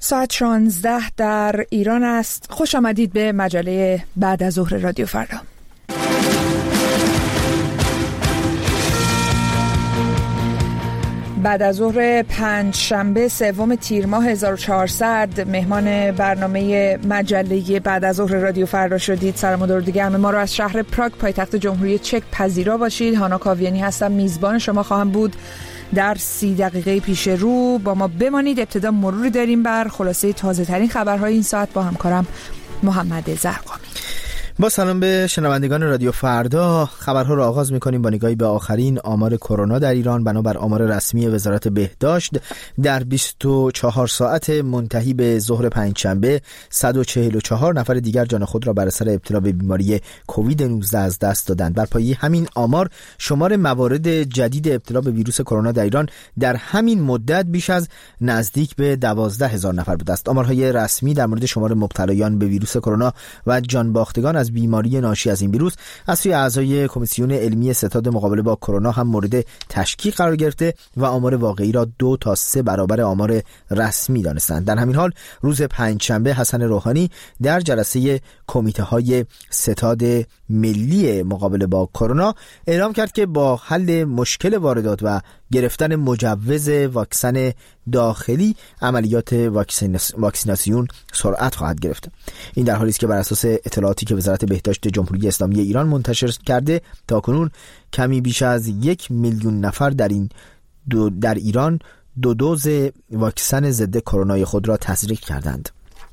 ساعت 16 در ایران است. خوش آمدید به مجله بعد از ظهر رادیو فردا. بعد از ظهر پنجشنبه سوم تیر ماه 1400 مهمان برنامه مجله بعد از ظهر رادیو فردا شدید. سلام و درود گرم ما رو از شهر پراگ پایتخت جمهوری چک پذیرا باشید. هانا کاویانی هستم، میزبان شما خواهم بود. در 30 دقیقه پیش رو با ما بمانید. ابتدا مروری داریم بر خلاصه تازه ترین خبرهای این ساعت با همکارم محمد زرقامی. با سلام به شنوندگان رادیو فردا، خبرها را آغاز می‌کنیم با نگاهی به آخرین آمار کرونا در ایران. بنابر آمار رسمی وزارت بهداشت در 24 ساعت منتهی به ظهر پنجشنبه 144 نفر دیگر جان خود را بر اثر ابتلا به بیماری کووید 19 از دست دادند. بر پایه همین آمار شمار موارد جدید ابتلا به ویروس کرونا در ایران در همین مدت بیش از نزدیک به 12,000 نفر بوده است. آمارهای رسمی در مورد شمار مبتلایان به ویروس کرونا و جان باختگان از بیماری ناشی از این ویروس از سوی اعضای کمیسیون علمی ستاد مقابله با کرونا هم مورد تشکیک قرار گرفته و آمار واقعی را 2 تا 3 برابر آمار رسمی دانستند. در همین حال روز پنجشنبه حسن روحانی در جلسه کمیته‌های ستاد ملی مقابله با کرونا اعلام کرد که با حل مشکل واردات و گرفتن مجوز واکسن داخلی عملیات واکسیناسیون سرعت خواهد گرفت. این در حالی است که بر اساس اطلاعاتی که وزارت بهداشت جمهوری اسلامی ایران منتشر کرده تاکنون کمی بیش از 1 میلیون نفر در ایران 2 دوز واکسن ضد کرونا خود را تزریق کردند.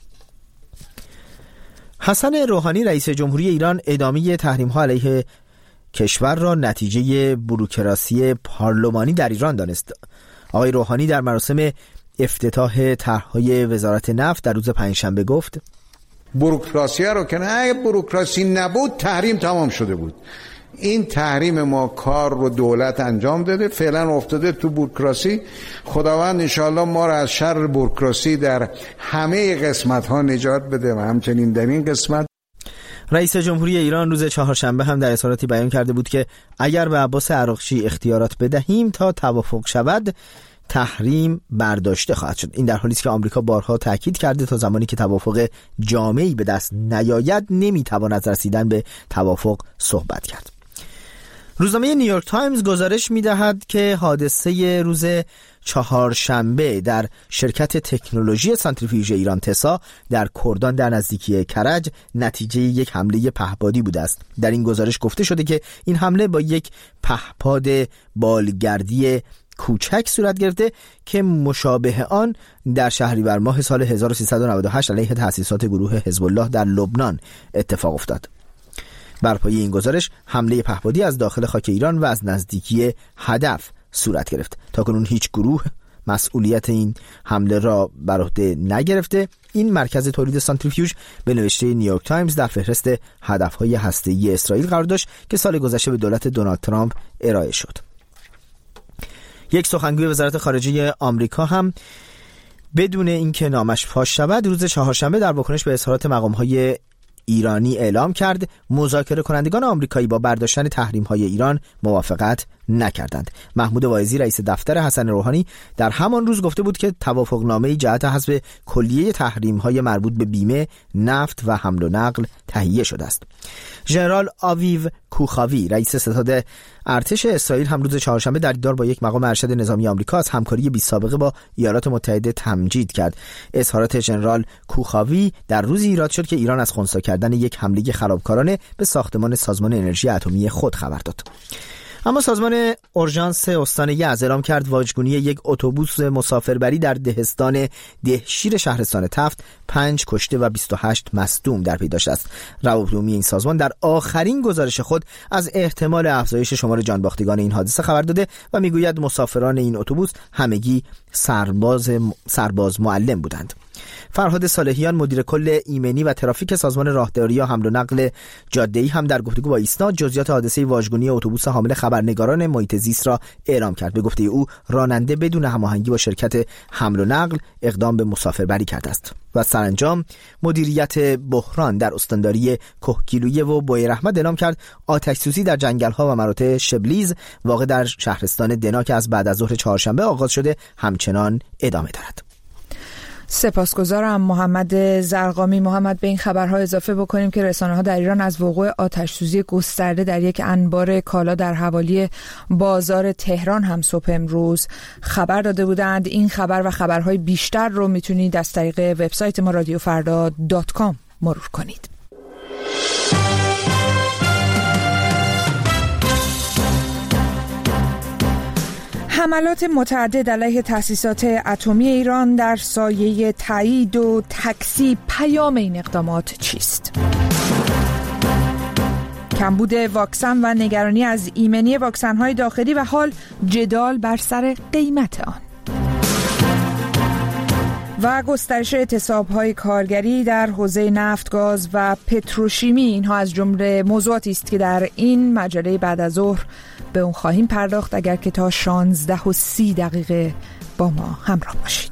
حسن روحانی رئیس جمهوری ایران ادامه تحریم‌ها علیه کشور را نتیجه بوروکراسی پارلمانی در ایران دانست. آقای روحانی در مراسم افتتاح طرح‌های وزارت نفت در روز پنجشنبه گفت: بوروکراسی رو که نه، اگه بوروکراسی نبود تحریم تمام شده بود. این تحریم ما کار رو دولت انجام داده، فعلا افتاده تو بوروکراسی. خداوند انشاءالله ما را از شر بوروکراسی در همه قسمت‌ها نجات بده و همچنین در این قسمت. رئیس جمهوری ایران روز چهارشنبه هم در اظهاراتی بیان کرده بود که اگر به عباس عراقچی اختیارات بدهیم تا توافق شود تحریم برداشته خواهد شد. این در حالی است که آمریکا بارها تاکید کرده تا زمانی که توافق جامعی به دست نیاید نمیتواند از رسیدن به توافق صحبت کرد. روزنامه نیویورک تایمز گزارش می‌دهد که حادثه روز چهارشنبه در شرکت تکنولوژی سانتریفیوژ ایران تسا در کردان در نزدیکی کرج نتیجه یک حمله پهپادی بوده است. در این گزارش گفته شده که این حمله با یک پهپاد بالگردی کوچک صورت گرفته که مشابه آن در شهریور ماه سال 1398 علیه تأسیسات گروه حزب الله در لبنان اتفاق افتاد. بر پایه این گزارش حمله پهپادی از داخل خاک ایران و از نزدیکی هدف صورت گرفت. تاکنون هیچ گروه مسئولیت این حمله را بر عهده نگرفته. این مرکز تولید سانتریفیوژ به نوشته نیویورک تایمز در فهرست هدف‌های هسته‌ای اسرائیل قرار داشت که سال گذشته به دولت دونالد ترامپ ارائه شد. یک سخنگوی وزارت خارجه آمریکا هم بدون اینکه نامش فاش شود روز چهارشنبه در واکنش به اظهارات مقام‌های ایرانی اعلام کرد مذاکره کنندگان آمریکایی با برداشتن تحریم‌های ایران موافقت نکردند. محمود واعظی رئیس دفتر حسن روحانی در همان روز گفته بود که توافقنامه‌ای جهت حذف کلیه تحریم‌های مربوط به بیمه، نفت و حمل و نقل تهیه شده است. ژنرال آویو کوخاوی رئیس ستاد ارتش اسرائیل هم روز چهارشنبه در دیدار با یک مقام ارشد نظامی آمریکا از همکاری بی‌سابقه با ایالات متحده تمجید کرد. اظهارات ژنرال کوخاوی در روزی ایراد شد که ایران از خنثی کردن یک حمله خرابکارانه به ساختمان سازمان انرژی اتمی خود خبر داد. اما سازمان اورژانس استان یزد اعلام کرد واژگونی یک اتوبوس مسافربری در دهستان دهشیر شهرستان تفت 5 کشته و 28 مصدوم در پی داشته است. روابط عمومی این سازمان در آخرین گزارش خود از احتمال افزایش شمار جانباختگان این حادثه خبر داده و میگوید مسافران این اتوبوس همگی سرباز معلم بودند. فرهاد صالحیان مدیر کل ایمنی و ترافیک سازمان راهداری و حمل و نقل جاده‌ای هم در گفتگو با ایسنا جزئیات حادثه واژگونی اتوبوس حامل خبرنگاران محیط زیست را اعلام کرد. به گفته او راننده بدون هماهنگی با شرکت حمل و نقل اقدام به مسافربری کرده است. و سرانجام مدیریت بحران در استانداری کهگیلویه و بویراحمد اعلام کرد آتش‌سوزی در جنگل‌ها و مراتع شبلیز واقع در شهرستان دنا که از بعد از ظهر چهارشنبه آغاز شده همچنان ادامه دارد. سپاسگزارم محمد زرقامی. محمد، به این خبرها اضافه بکنیم که رسانه‌ها در ایران از وقوع آتش‌سوزی گسترده در یک انبار کالا در حوالی بازار تهران هم صبح امروز خبر داده بودند. این خبر و خبرهای بیشتر رو میتونید از طریق وبسایت ما رادیوفردا.com مرور کنید. حملات متعدد علیه تأسیسات اتمی ایران در سایه تایید و تکذیب، پیام این اقدامات چیست؟ کمبود واکسن و نگرانی از ایمنی واکسن‌های داخلی و حال جدال بر سر قیمت آن. و گسترش اعتصاب‌های کارگری در حوزه نفت، گاز و پتروشیمی، اینها از جمله موضوعاتی است که در این مجله بعد از ظهر به اون خواهیم پرداخت. اگر که تا 16:30 با ما همراه باشید.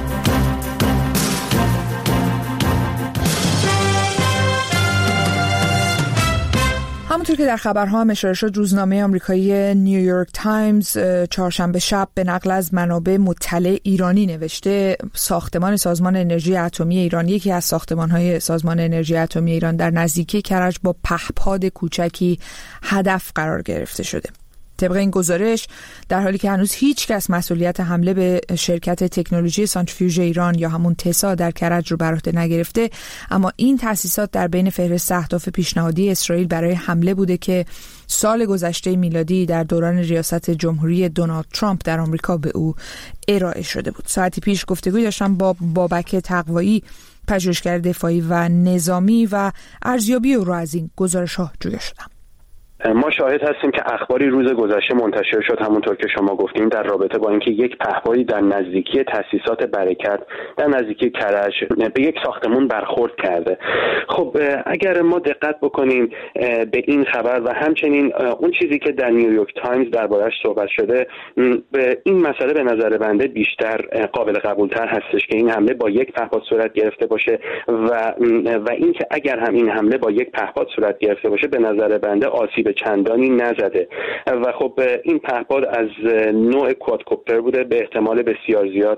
همونطور که در خبرها هم اشاره شد، روزنامه آمریکایی نیویورک تایمز چهارشنبه شب به نقل از منابع مطلع ایرانی نوشته ساختمان سازمان انرژی اتمی ایران، یکی از ساختمان‌های سازمان انرژی اتمی ایران، در نزدیکی کرج با پهپاد کوچکی هدف قرار گرفته شده. طبق این گزارش، در حالی که هنوز هیچ کس مسئولیت حمله به شرکت تکنولوژی سانتریفیوژ ایران یا همون تسا در کرج رو بر عهده نگرفته، اما این تأسیسات در بین فهرست اهداف پیشنهادی اسرائیل برای حمله بوده که سال گذشته میلادی در دوران ریاست جمهوری دونالد ترامپ در آمریکا به او ارائه شده بود. ساعتی پیش گفتگوی داشتم با بابک تقوایی، پژوهشگر دفاعی و نظامی، و ارزیابی او را از این گزارش‌ها جویا شدم. ما شاهد هستیم که اخباری روز گذشته منتشر شد، همونطور که شما گفتیم، در رابطه با اینکه یک پهپادی در نزدیکی تأسیسات برکت در نزدیکی کرج به یک ساختمان برخورد کرده. خب اگر ما دقت بکنیم به این خبر و همچنین اون چیزی که در نیویورک تایمز درباره‌اش صحبت شده، به این مسئله به نظر بنده بیشتر قابل قبول‌تر هستش که این حمله با یک پهپاد صورت گرفته باشه و اینکه اگر هم این حمله با یک پهپاد صورت گرفته باشه، به نظر بنده آسیب چندانی نزده و خب این پهپاد از نوع کوادکوپتر بوده به احتمال بسیار زیاد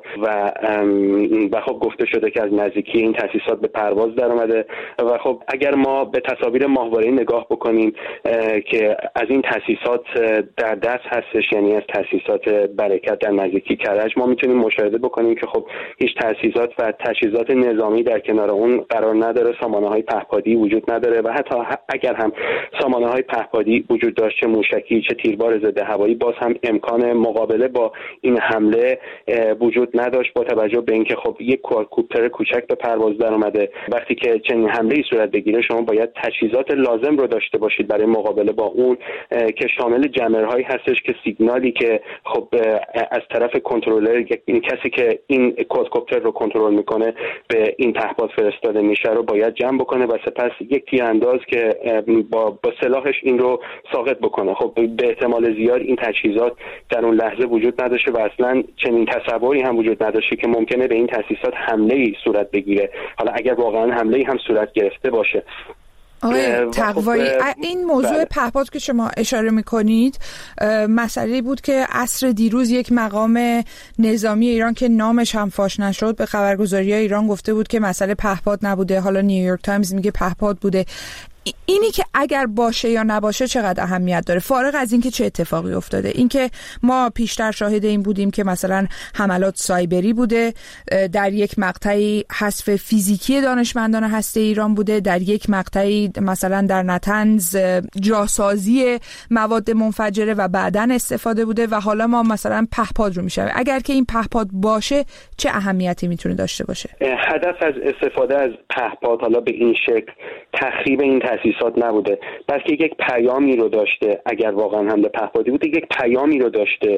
و خب گفته شده که از نزدیکی این تأسیسات به پرواز در اومده و خب اگر ما به تصاویر ماهواره‌ای نگاه بکنیم که از این تأسیسات در دست هستش، یعنی از تأسیسات برکت در نزدیکی کرج، ما میتونیم مشاهده بکنیم که خب هیچ تأسیسات و تجهیزات نظامی در کنار اون قرار نداره، سامانه‌های پهپادی وجود نداره و حتی اگر هم سامانه‌های پهپادی وجود داشت، چه موشکی چه تیربار ضد هوایی، باز هم امکان مقابله با این حمله وجود نداشت، با توجه به اینکه خب یک کوادکوپتر کوچک به پرواز در اومده. وقتی که چنین حمله‌ای صورت بگیره، شما باید تجهیزات لازم رو داشته باشید برای مقابله با اون که شامل جمرهایی هستش که سیگنالی که خب از طرف کنترلر، این کسی که این کوادکوپتر رو کنترل میکنه، به این پهپاد فرستاده میشه رو باید جمع بکنه و سپس یک تیرانداز که با سلاحش این رو ساقط بکنه. خب به احتمال زیاد این تجهیزات در اون لحظه وجود نداشته و اصلا چنین تصوری هم وجود نداشته که ممکنه به این تأسیسات حمله‌ای صورت بگیره، حالا اگر واقعا حمله‌ای هم صورت گرفته باشه. آقای تقوایی، این موضوع پهپاد که شما اشاره میکنید مسئله بود که عصر دیروز یک مقام نظامی ایران که نامش هم فاش نشد به خبرگزاری‌های ایران گفته بود که مسئله پهپاد نبوده، حالا نیویورک تایمز میگه پهپاد بوده. اینی که اگر باشه یا نباشه چقدر اهمیت داره، فارغ از اینکه چه اتفاقی افتاده؟ اینکه ما پیشتر شاهد این بودیم که مثلا حملات سایبری بوده، در یک مقطعی حذف فیزیکی دانشمندان هسته ایران بوده، در یک مقطعی مثلا در نتنز جاسازی مواد منفجره و بعدن استفاده بوده و حالا ما مثلا پهپاد رو میشنویم. اگر که این پهپاد باشه چه اهمیتی میتونه داشته باشه؟ هدف از استفاده از پهپاد حالا به این شکل تخریب این تأسیسات نبوده، بلکه یک پیامی رو داشته. اگر واقعا حمله پهپادی بوده، یک پیامی رو داشته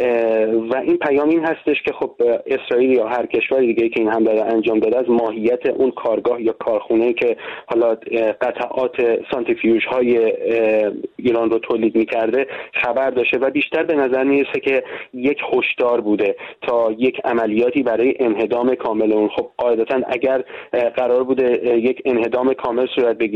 و این پیام این هستش که خب اسرائیل یا هر کشور دیگه که این حمله رو انجام داده از ماهیت اون کارگاه یا کارخونه که حالا قطعات سانتریفیوژ های ایران رو تولید می‌کرده خبر داشته و بیشتر به نظر میرسه که یک هشدار بوده تا یک عملیاتی برای انهدام کامل اون. خب قاعدتاً اگر قرار بوده یک انهدام کامل صورت بگیره، خب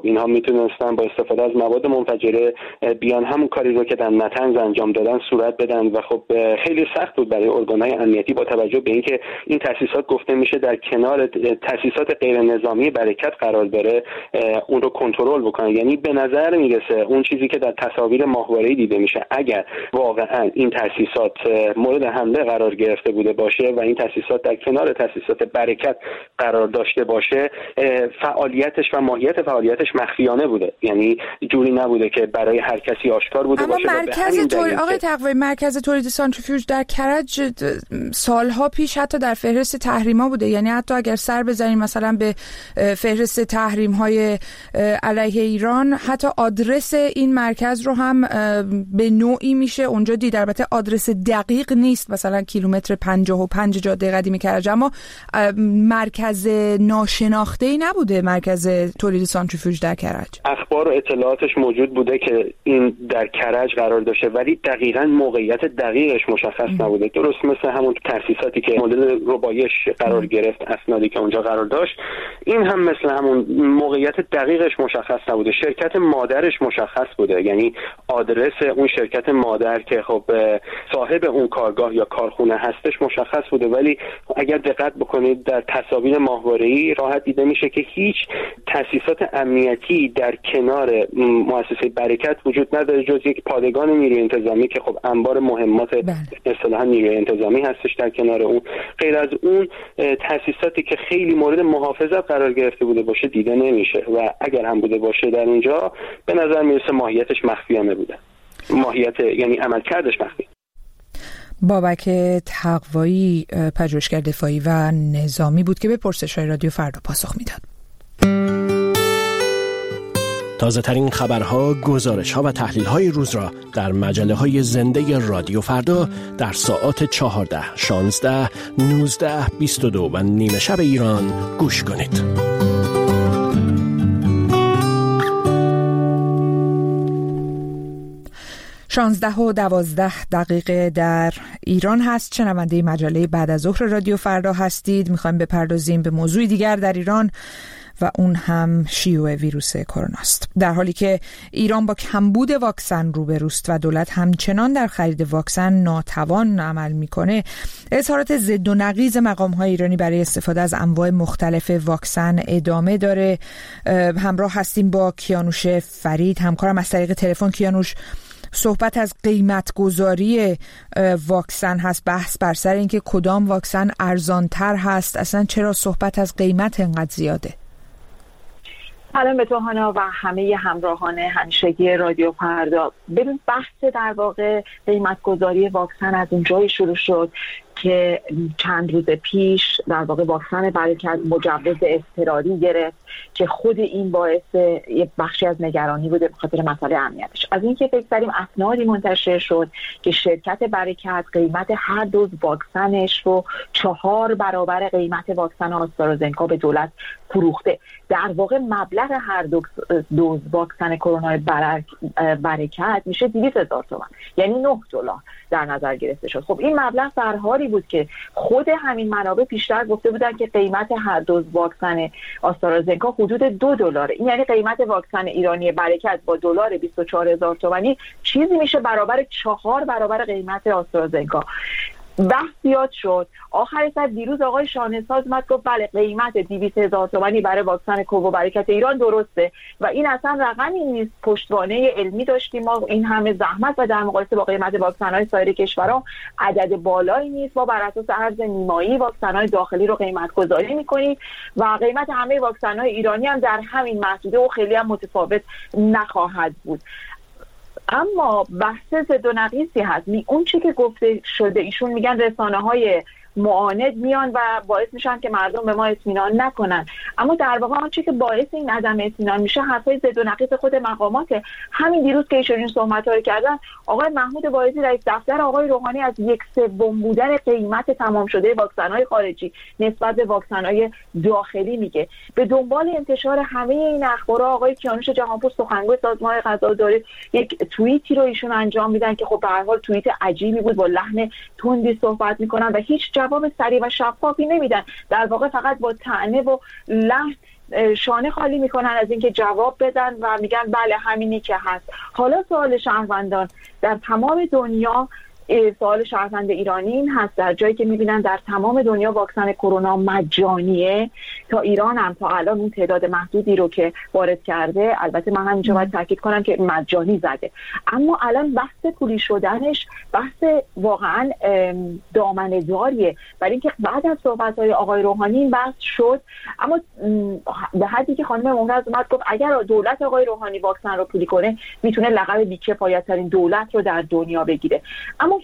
اینها میتونستن با استفاده از مواد منفجره بیان همون کاری رو که در نطنز انجام دادن صورت بدن و خب خیلی سخت بود برای ارگان‌های امنیتی با توجه به اینکه این تأسیسات گفته میشه در کنار تأسیسات غیر نظامی برکت قرار داره اون رو کنترل بکنن. یعنی به نظر میرسه اون چیزی که در تصاویر ماهواره‌ای دیده میشه اگر واقعا این تأسیسات مورد حمله قرار گرفته بوده باشه و این تأسیسات در کنار تأسیسات برکت قرار داشته باشه، فعالیتش و ماهیت فعالیتش مخفیانه بوده، یعنی جوری نبوده که برای هر کسی آشکار بوده باشه. آقای تقوی، مرکز تولید سانتریفیوژ در کرج سالها پیش حتی در فهرست تحریما بوده، یعنی حتی اگر سر بزنیم مثلا به فهرست تحریم‌های علیه ایران، حتی آدرس این مرکز رو هم به نوعی میشه اونجا دید. البته آدرس دقیق نیست، مثلا کیلومتر 55 جاده قدیمی کرج، اما مرکز ناشناخته‌ای نبوده مرکز تولید سانتریفیوژ در کرج. اخبار و اطلاعاتش موجود بوده که این در کرج قرار داشته، ولی دقیقاً موقعیت دقیقش مشخص نبوده. درست مثل همون تأسیساتی که مورد ربایش قرار گرفت، اسنادی که اونجا قرار داشت، این هم مثل همون موقعیت دقیقش مشخص نبوده. شرکت مادرش مشخص بوده، یعنی آدرس اون شرکت مادر که خب صاحب اون کارگاه یا کارخونه هستش مشخص بوده، ولی اگر دقت بکنید در تصاویر ماهواره‌ای راحت دیده میشه که هیچ تأسیسات امنیتی در کنار مؤسسه برکت وجود نداره جز یک پادگان نیروی انتظامی که خب انبار مهمات اصطلاحاً نیروی انتظامی هستش در کنار اون. غیر از اون تأسیساتی که خیلی مورد محافظت قرار گرفته بوده باشه دیده نمیشه و اگر هم بوده باشه در اونجا به نظر میرسه ماهیتش مخفیانه بوده. ماهیت یعنی عملکردش مخفی. بابک تقوایی، پژوهشگر دفاعی و نظامی بود که به پرسش‌های رادیو فردا پاسخ میداد. تازه ترین خبرها، گزارش‌ها و تحلیل‌های روز را در مجله‌های زنده رادیو فردا در ساعات 14، 16، 19، 22 و نیمه شب ایران گوش کنید. 11:12 در ایران هست. شنونده مجله بعد از ظهر رادیو فردا هستید. میخوایم بپردازیم به موضوع دیگر در ایران و اون هم شیوع ویروس کرونا است. در حالی که ایران با کمبود واکسن روبروست و دولت همچنان در خرید واکسن ناتوان عمل میکنه، اظهارات ضد و نقیض مقام‌های ایرانی برای استفاده از انواع مختلف واکسن ادامه داره. همراه هستیم با کیانوش فرید، همکارم از طریق تلفن. کیانوش، صحبت از قیمت گذاری واکسن هست، بحث بر سر اینکه کدام واکسن ارزانتر هست. اصلا چرا صحبت از قیمت اینقدر زیاده؟ سلام به تو هانا و همه همراهان همیشگی رادیو فردا. ببین، بحث در واقع قیمت گذاری واکسن از اونجایی شروع شد که چند روز پیش در واقع واکسن برکت مجوز اضطراری گرفت که خود این باعث یه بخشی از نگرانی بوده به خاطر مسئله امنیتش. از اینکه فکر کردیم اسنادی منتشر شد که شرکت برکت قیمت هر دوز واکسنش رو 4 برابر قیمت واکسن آسترازنکا به دولت فروخته. در واقع مبلغ هر دوز واکسن کرونا برکت میشه 200,000 تومان، یعنی $9 در نظر گرفته شد. خب این مبلغ در حالی بود که خود همین منابع پیشتر گفته بودن که قیمت هر دوز واکسن آسترازنکا حدود $2. این یعنی قیمت واکسن ایرانی برکت با دلار 24,000 تومانی چیزی میشه برابر 4 برابر قیمت آسترازنکا. بحث زیاد شد. آخر سر دیروز آقای شانه‌ساز اومد گفت بله قیمت 200,000 تومانی برای واکسن کوو برکت ایران درسته و این اصلا رقمی نیست. پشتوانه علمی داشتیم ما این همه زحمت و در مقایسه با قیمت واکسن‌های سایر کشورها عدد بالایی نیست. ما بر اساس ارز نیمایی واکسن‌های داخلی رو قیمت گذاری می‌کنیم و قیمت همه واکسن‌های ایرانی هم در همین محدوده و خیلی هم متفاوت نخواهد بود. اما بحث ضد و نقیضی هست. اون چی که گفته شده، ایشون میگن رسانه‌های معاند میان و باعث میشن که مردم به ما اطمینان نکنن، اما در واقع آنچه که باعث این عدم اطمینان میشه حرفای ضد و نقیض خود مقاماته. همین دیروز که ایشون صحبت‌ها رو کردن، آقای محمود واعظی رئیس دفتر آقای روحانی از 1/3 بودن قیمت تمام شده واکسن‌های خارجی نسبت به واکسن‌های داخلی میگه. به دنبال انتشار همه این اخبارها آقای کیانوش جهانپور سخنگوی سازمان غذاداری یک توییتی رو ایشون انجام میدن که خب به هر حال توییت عجیبی بود، با لحن تندی صحبت میکنن و هیچ جواب سریع و شفافی نمیدن. در واقع فقط با طعنه و لحن شانه خالی میکنن از اینکه جواب بدن و میگن بله همینی که هست. حالا سوال شهروندان در تمام دنیا، سوال شهروند ایرانی این هست در جایی که میبینن در تمام دنیا واکسن کرونا مجانیه، تا ایران هم تا الان اون تعداد محدودی رو که وارد کرده، البته من همینجا باید تاکید کنم که مجانی زده، اما الان بحث پولی شدنش بحث واقعا دامنه‌داریه، برای اینکه بعد از صحبت‌های آقای روحانی این بحث شد. اما به حدی که خانم مهرز اومد گفت اگر دولت آقای روحانی واکسن رو پولی کنه میتونه لقب بی‌کفایت‌ترین دولت رو در دنیا بگیره. اما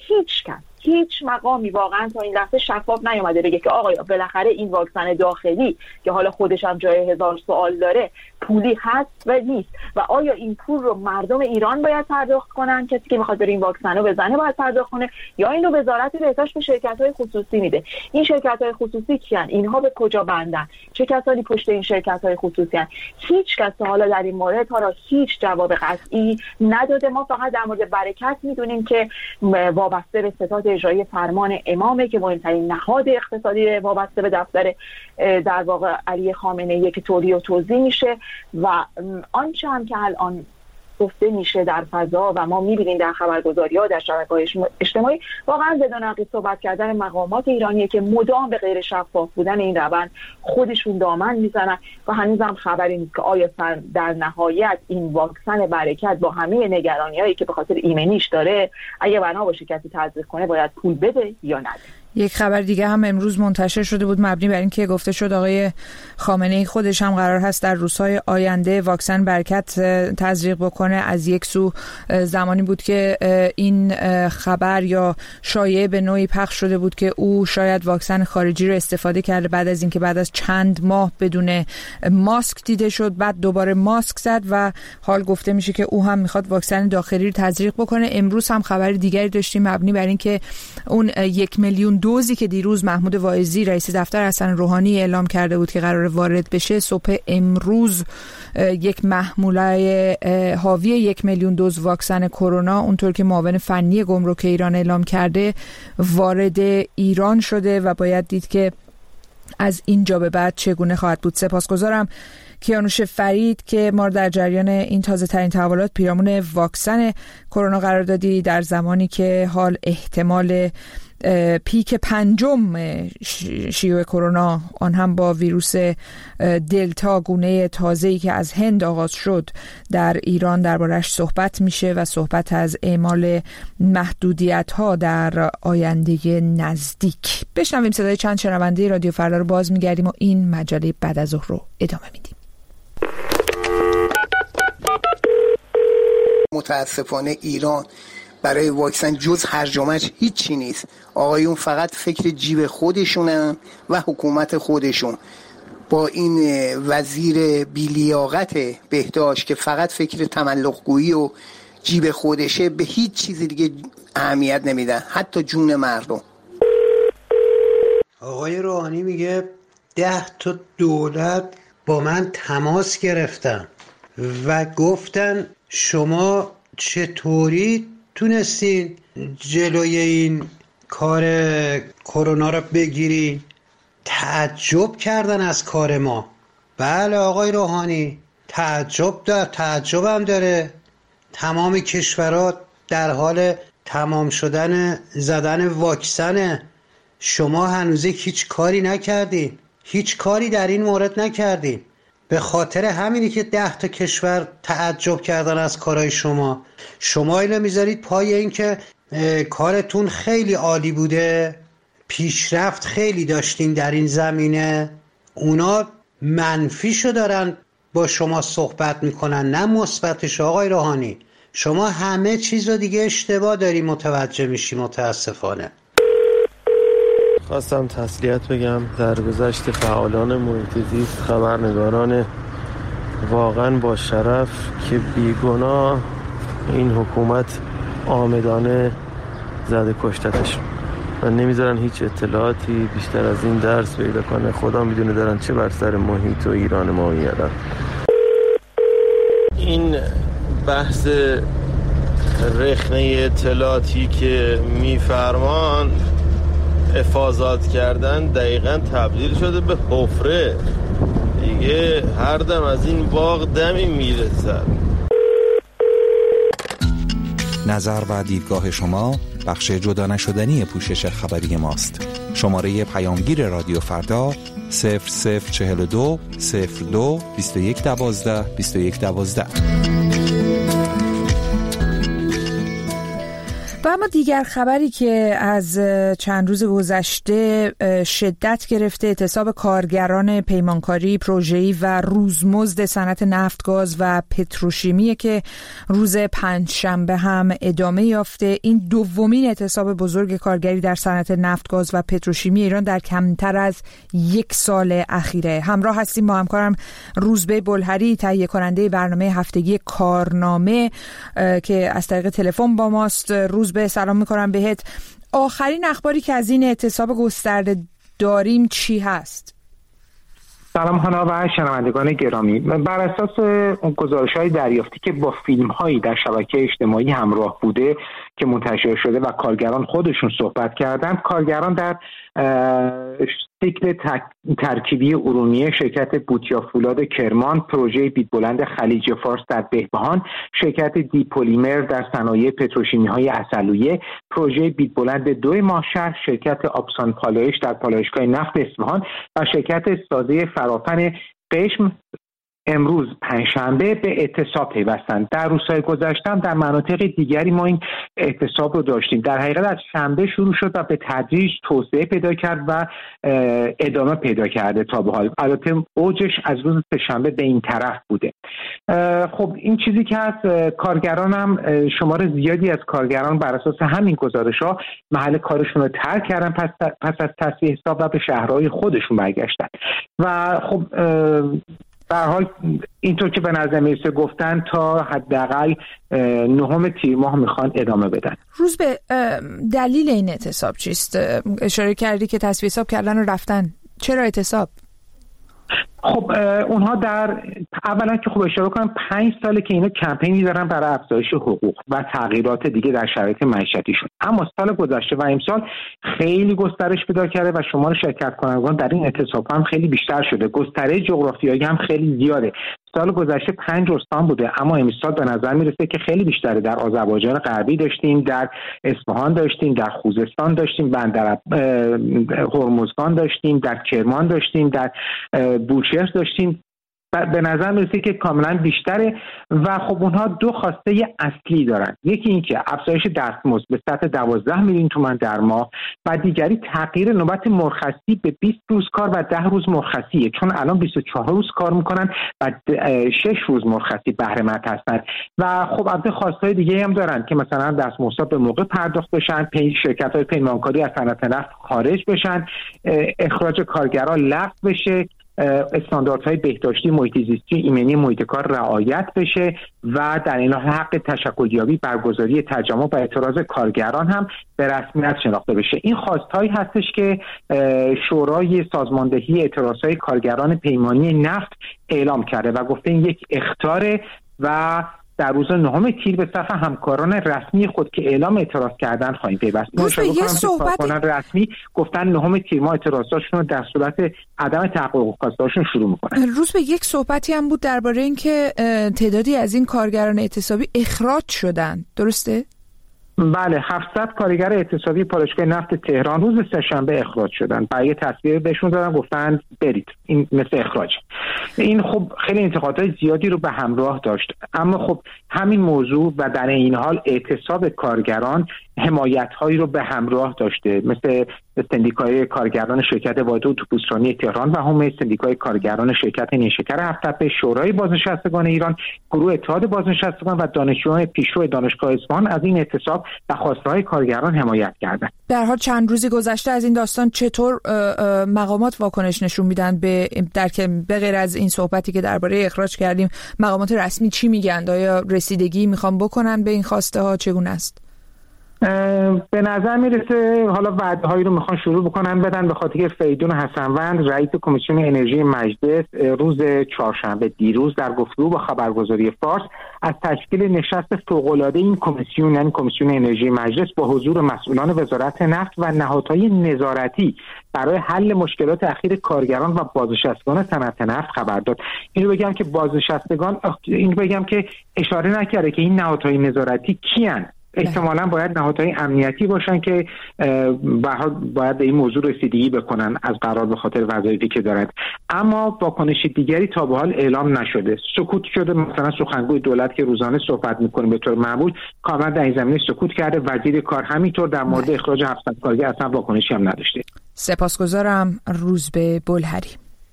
هیچ مقامی واقعا تا این لحظه شفاف نیومده بگه که آقا بالاخره این واکسن داخلی که حالا خودش هم جای هزار سوال داره پولی هست و نیست، و آیا این پول رو مردم ایران باید پرداخت کنن، کسی که میخواد بره این واکسن رو بزنه باید پرداخت کنه، یا این رو وزارت بهداشت به شرکت‌های خصوصی میده؟ این شرکت‌های خصوصی کیان؟ اینها به کجا بندن؟ چه کسانی پشت این شرکت‌های خصوصی هستند؟ هیچ کس حالا در این مورد ها هیچ جواب قطعی نداده. ما فقط در مورد برکت میدونیم که وابسته به ستاد اجرایی فرمان امامه که مهمترین نهاد اقتصادی وابسته به دفتر در واقع علی خامنه‌ای که توضیح میشه، و آنچه هم که الان گفته میشه در فضا و ما میبینیم در خبرگزاری‌ها در شبکه‌های اجتماعی، واقعا بدون عقیق صحبت کردن مقامات ایرانیه که مدام به غیر شفاف بودن این روند خودشون دامن میزنن و هنوزم خبری نیست که آیا در نهایت این واکسن برکت با همه نگرانی‌هایی که به خاطر ایمنیش داره، اگه بنا باشه کسی تزریق کنه باید پول بده یا نده. یک خبر دیگه هم امروز منتشر شده بود مبنی بر اینکه گفته شد آقای خامنه‌ای خودش هم قرار هست در روزهای آینده واکسن برکت تزریق بکنه. از یک سو زمانی بود که این خبر یا شایعه به نوعی پخش شده بود که او شاید واکسن خارجی رو استفاده کرده بعد از اینکه بعد از چند ماه بدون ماسک دیده شد، بعد دوباره ماسک زد و حال گفته میشه که او هم میخواد واکسن داخلی رو تزریق بکنه. امروز هم خبر دیگری داشتیم مبنی بر اینکه اون 1 میلیون دوزی که دیروز محمود واعظی رئیس دفتر حسن روحانی اعلام کرده بود که قرار وارد بشه، صبح امروز یک محموله حاوی 1 میلیون دوز واکسن کرونا اونطور که معاون فنی گمرک ایران اعلام کرده وارد ایران شده و باید دید که از اینجا به بعد چگونه خواهد بود. سپاسگزارم کیانوش فرید که ما در جریان این تازه ترین تحولات پیرامون واکسن کرونا قرار دادی در زمانی که حال احتمال پیک 5 شیوع کرونا، آن هم با ویروس دلتا گونه تازه‌ای که از هند آغاز شد، در ایران دربارش صحبت میشه و صحبت از اعمال محدودیت‌ها در آینده نزدیک. بشنویم صدای چند شنونده رادیو فردا رو باز میگردیم و این مجله بعد از ظهر رو ادامه میدیم. متاسفانه ایران برای واکسن جز هرج و مرج هیچی نیست. آقایون فقط فکر جیب خودشونن و حکومت خودشون، با این وزیر بی‌لیاقت بهداشت که فقط فکر تملق‌گویی و جیب خودشه، به هیچ چیزی دیگه اهمیت نمیدن، حتی جون مردم. آقای روحانی میگه 10 تا دولت با من تماس گرفتن و گفتن شما چطوری تونستین جلوی این کار کرونا رو بگیرین؟ تعجب کردن از کار ما. بله آقای روحانی، تعجبم داره. تمام کشورها در حال تمام شدن زدن واکسنه، شما هنوز هیچ کاری نکردین، هیچ کاری در این مورد نکردین. به خاطر همینی که 10 تا کشور تعجب کردن از کارهای شما. شما اینو میذارید پای این که کارتون خیلی عالی بوده، پیشرفت خیلی داشتین در این زمینه. اونا منفیشو دارن با شما صحبت میکنن، نه مثبتش. آقای روحانی شما همه چیز رو دیگه اشتباه داری متوجه میشی متاسفانه. خواستم تسلیت بگم در گذشت فعالان محیط زیست، خبرنگاران واقعا با شرف که بیگناه این حکومت آمدانه زده کشتتش و نمیذارن هیچ اطلاعاتی بیشتر از این درس پیدا کنه. خدا میدونه دارن چه بر سر محیط و ایران ما میارن. این بحث رخنه اطلاعاتی که میفرمان افاضات کردن دقیقاً تبدیل شده به حفره. دیگه هر دم از این باغ دمی میرسد. نظر و دیدگاه شما بخش جدا نشدنی پوشش خبری ماست. شماره پیامگیر رادیو فردا 0042 02 21 12 21 12. و اما دیگر خبری که از چند روز گذشته شدت گرفته اعتصاب کارگران پیمانکاری، پروژه‌ای و روزمزد صنعت نفت، گاز و پتروشیمیه که روز پنجشنبه هم ادامه یافته. این دومین اعتصاب بزرگ کارگری در صنعت نفت، گاز و پتروشیمی ایران در کمتر از یک سال اخیره. همراه هستیم با همکارم روزبه بلهری، تهیه کننده برنامه هفتگی کارنامه که از طریق تلفن با ماست. روزبه سلام میکنم بهت. آخرین اخباری که از این اعتصاب گسترده داریم چی هست؟ سلام هانا و شنوندگان گرامی. بر اساس گزارش‌های دریافتی که با فیلم‌هایی در شبکه اجتماعی همراه بوده که منتشر شده و کارگران خودشون صحبت کردن، کارگران در سیکل ترکیبی ارومیه، شرکت بوتیا فولاد کرمان، پروژه بیتبلند خلیج فارس در بهبهان، شرکت دیپولیمر در صنایع پتروشیمی‌های عسلویه، پروژه بیتبلند 2 ماهشهر، شرکت آبسان پالایش در پالایشگاه نفت اصفهان و شرکت سازه فرافن قشم امروز پنجشنبه به اعتصاب پیوستند. در روزهای گذشته در مناطق دیگری ما این اعتصاب رو داشتیم. در حقیقت از شنبه شروع شد و به تدریج توسعه پیدا کرد و ادامه پیدا کرده تا به حال. البته اوجش از روز سه‌شنبه به این طرف بوده. خب این چیزی که از کارگران هم شمار زیادی از کارگران بر اساس همین گزارش‌ها محل کارشون رو ترک کردن پس از تصحیح حساب و به شهرهای خودشون برگشتن. و خب در حال اینطور که به نظر میرسه گفتن تا حداقل 9 تیر ماه میخوان ادامه بدن. روز به دلیل این اعتصاب چیست؟ اشاره کردی که تصفیه حساب کردن و رفتن. چرا اعتصاب؟ خب اونها در اولا که خب اشاره کنم 5 ساله که اینا کمپینی دارن برای افزایش حقوق و تغییرات دیگه در شرایط معیشتیشون، اما سال گذشته و امسال خیلی گسترش پیدا کرده و شمار شرکت کنندگان در این اعتصاب هم خیلی بیشتر شده. گستره جغرافیایی هم خیلی زیاده. سال گذشته 5 استان بوده، اما امسال به نظر میرسه که خیلی بیشتره. در آذربایجان غربی داشتیم، در اصفهان داشتیم، در خوزستان داشتیم، بندر هرمزگان داشتیم، در کرمان داشتیم، در بوشهر داشتیم. به نظر میرسه که کاملا بیشتره و خب اونها 2 خواسته اصلی دارن. یکی این که افزایش دستمزد به سطح 12 میلیون تومان در ماه و دیگری تغییر نوبت مرخصی به 20 روز کار و 10 روز مرخصیه، چون الان 24 روز کار میکنن و 6 روز مرخصی بهره مند هستن. و خب البته خواستهای دیگه هم دارن که مثلا دستمزد به موقع پرداخت بشن، شرکت‌های پیمانکاری از صنعت نفت خارج بشن، اخراج کارگران لغو بشه، استانداردهای بهداشتی، محیط زیستی، ایمنی محیط کار رعایت بشه و در این حق تشکلیابی، برگزاری تجمع و اعتراض کارگران هم به رسمیت شناخته بشه. این خواستهایی هستش که شورای سازماندهی اعتراضهای کارگران پیمانی نفت اعلام کرده و گفته این یک اخطاره و در روز 9 تیر به صف همکاران رسمی خود که اعلام اعتراض کردن خواهیم پیوست. کارکنان رسمی گفتن 9 تیر ما اعتراضاتشون رو در صورت عدم تحقق خواستهاشون شروع میکنن. روز به یک صحبتی هم بود درباره اینکه تعدادی از این کارگران اعتصابی اخراج شدن، درسته؟ بله، 700 کارگر اعتصابی پالایشگاه نفت تهران روز سه‌شنبه اخراج شدن. برای تصویر بهشون دادن، گفتن برید. این مثل اخراج. این خب خیلی انتقادات زیادی رو به همراه داشت، اما خب همین موضوع و در این حال اعتصاب کارگران حمایت‌هایی رو به همراه داشته، مثل سندیکای کارگران شرکت واحد اتوبوسرانی تهران و هم سندیکای کارگران شرکت نیشکر هفت‌تپه، شورای بازنشستگان ایران، گروه اتحاد بازنشستگان و دانشجویان پیشرو دانشگاه اصفهان از این اعتصاب و خواسته‌های کارگران حمایت کردند. در حال چند روزی گذشته از این داستان چطور مقامات واکنش نشون میدن به غیر از این صحبتی که درباره اخراج کردیم، مقامات رسمی چی میگن؟ آیا رسیدگی میخوان بکنن به این خواسته ها؟ چگونه است؟ به نظر میرسه حالا وعده‌هایی رو میخوان شروع بکنن بدن، به خاطر فریدون حسنوند رئیس کمیسیون انرژی مجلس روز چهارشنبه دیروز در گفتگو با خبرگزاری فارس از تشکیل نشست فوق‌العاده این کمیسیون، یعنی کمیسیون انرژی مجلس، با حضور مسئولان وزارت نفت و نهادهای نظارتی برای حل مشکلات اخیر کارگران و بازنشستگان صنعت نفت خبر داد. اینو بگم که اشاره نکرده که این نهادهای نظارتی کیان. احتمالاً باید نهادهای امنیتی باشن که باید به این موضوع رسیدگی بکنن از قرار به خاطر وظایفی که دارند. اما واکنش دیگری تا به حال اعلام نشده، سکوت شده. مثلا سخنگوی دولت که روزانه صحبت میکنه به طور معمول کاملا در این زمینه سکوت کرده. وزیر کار همینطور در مورد اخراج 700 کارگر اصلا واکنشی هم نداشته. سپاسگزارم. روزبه بلهری.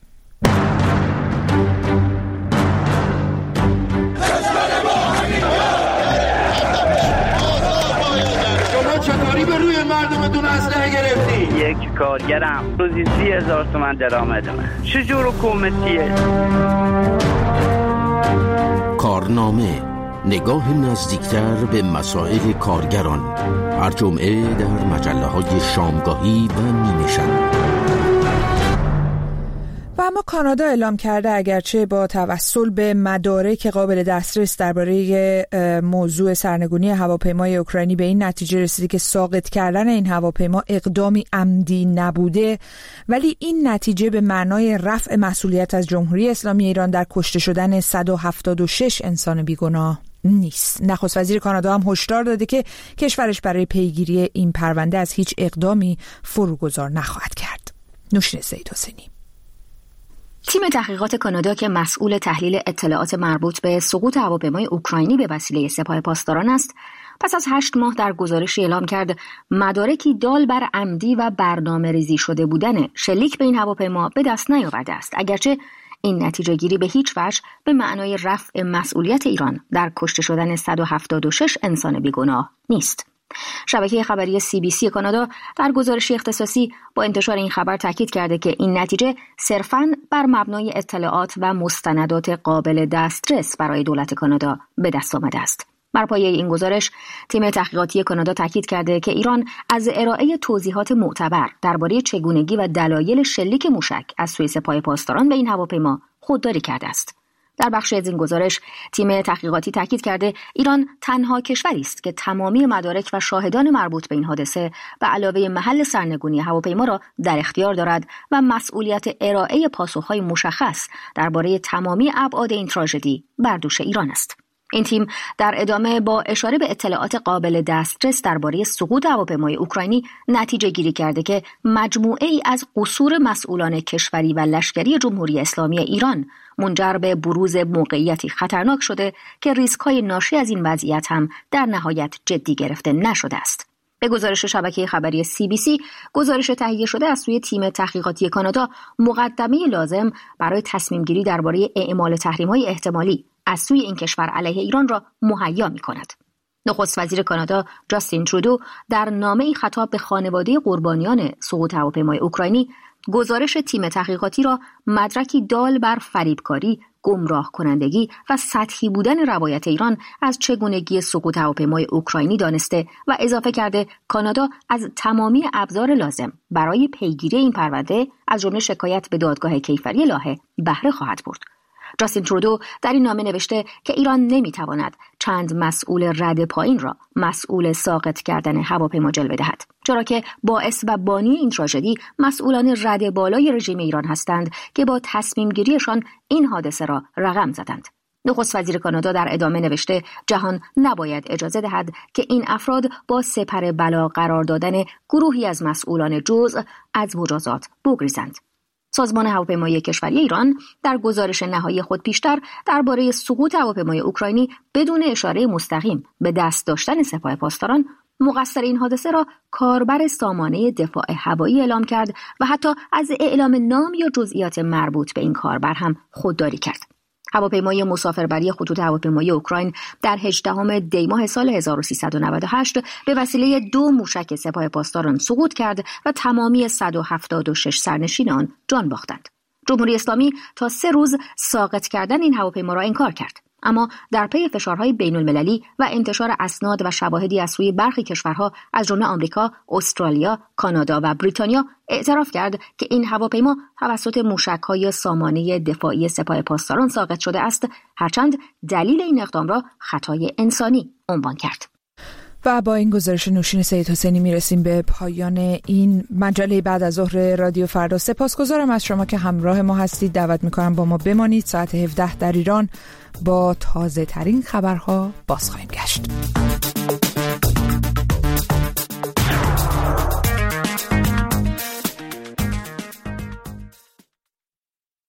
چطوری به روی مردمتون اسلحه گرفتی؟ یک کارگرم روزی 30,000 تومان درآمدمه. چجور حکومتیه؟ کارنامه، نگاه نزدیکتر به مسائل کارگران، هر جمعه در مجله‌های شامگاهی و نیمه شب. و اما کانادا اعلام کرده اگرچه با توسل به مدارک قابل دسترس درباره موضوع سرنگونی هواپیمای اوکراینی به این نتیجه رسیده که ساقط کردن این هواپیما اقدامی عمدی نبوده، ولی این نتیجه به معنای رفع مسئولیت از جمهوری اسلامی ایران در کشته شدن 176 انسان بیگناه نیست. نخست وزیر کانادا هم هشدار داده که کشورش برای پیگیری این پرونده از هیچ اقدامی فروگذار نخواهد کرد. نوشین سید حسینی. تیم تحقیقات کانادا که مسئول تحلیل اطلاعات مربوط به سقوط هواپیمای اوکراینی به وسیله سپاه پاسداران است، پس از 8 ماه در گزارشی اعلام کرد مدارکی دال بر عمدی و برنامه‌ریزی شده بودن شلیک به این هواپیما به دست نیاورده است، اگرچه این نتیجه گیری به هیچ وجه به معنای رفع مسئولیت ایران در کشته شدن 176 انسان بیگناه نیست. شبکه خبری CBC کانادا در گزارشی اختصاصی با انتشار این خبر تاکید کرده که این نتیجه صرفاً بر مبنای اطلاعات و مستندات قابل دسترس برای دولت کانادا به دست آمده است. بر پایه این گزارش، تیم تحقیقاتی کانادا تاکید کرده که ایران از ارائه توضیحات معتبر درباره چگونگی و دلایل شلیک موشک از سوی سپاه پاسداران به این هواپیما خودداری کرده است. در بخشی از این گزارش، تیم تحقیقاتی تاکید کرده ایران تنها کشوری است که تمامی مدارک و شاهدان مربوط به این حادثه به علاوه محل سرنگونی هواپیما را در اختیار دارد و مسئولیت ارائه پاسخهای مشخص درباره تمامی ابعاد این تراژدی بر دوش ایران است. این تیم در ادامه با اشاره به اطلاعات قابل دسترس درباره سقوط هواپیمای اوکراینی نتیجه گیری کرده که مجموعه ای از قصور مسئولان کشوری و لشکری جمهوری اسلامی ایران منجر به بروز موقعیتی خطرناک شده که ریسک‌های ناشی از این وضعیت هم در نهایت جدی گرفته نشده است. به گزارش شبکه خبری CBC، گزارش تهیه شده از سوی تیم تحقیقاتی کانادا مقدمه لازم برای تصمیم گیری درباره اعمال تحریم‌های احتمالی از سوی این کشور علیه ایران را مهیا می‌کند. نخست وزیر کانادا جاستین ترودو در نامه‌ای خطاب به خانواده قربانیان سقوط هواپیمای اوکراینی گزارش تیم تحقیقاتی را مدرکی دال بر فریبکاری، گمراه کنندگی و سطحی بودن روایت ایران از چگونگی سقوط هواپیمای اوکراینی دانسته و اضافه کرده کانادا از تمامی ابزار لازم برای پیگیری این پرونده از جمله شکایت به دادگاه کیفری لاهه بهره خواهد برد. جاستین ترودو در این نامه نوشته که ایران نمیتواند چند مسئول رد پایین را مسئول ساقط کردن هواپیما جلوه دهد، چرا که باعث و بانی این تراژدی مسئولان رد بالای رژیم ایران هستند که با تصمیم گیریشان این حادثه را رقم زدند. نخست وزیر کانادا در ادامه نوشته جهان نباید اجازه دهد که این افراد با سپر بلا قرار دادن گروهی از مسئولان جزء از مجازات بگریزند. سازمان هواپیمایی کشوری ایران در گزارش نهایی خود پیشتر درباره سقوط هواپیمای اوکراینی بدون اشاره مستقیم به دست داشتن سپاه پاسداران مقصر این حادثه را کاربر سامانه دفاع هوایی اعلام کرد و حتی از اعلام نام یا جزئیات مربوط به این کاربر هم خودداری کرد. هواپیمای مسافربری خطوط هواپیمایی اوکراین در 18 دی ماه سال 1398 به وسیله 2 موشک سپاه پاسداران سقوط کرد و تمامی 176 سرنشین آن جان باختند. جمهوری اسلامی تا 3 روز ساقط کردن این هواپیما را انکار کرد. اما در پی فشارهای بین‌المللی و انتشار اسناد و شواهدی از سوی برخی کشورها از جمله آمریکا، استرالیا، کانادا و بریتانیا اعتراف کرد که این هواپیما توسط موشک‌های سامانه دفاعی سپاه پاسداران ساقط شده است، هرچند دلیل این اقدام را خطای انسانی عنوان کرد. و با این گزارش نوشین سید حسینی میرسیم به پایان این مجله بعد از ظهر رادیو فردا. سپاسگزارم از شما که همراه ما هستید. دعوت میکنم با ما بمانید. ساعت 17 در ایران با تازه ترین خبرها باز خواهیم گشت.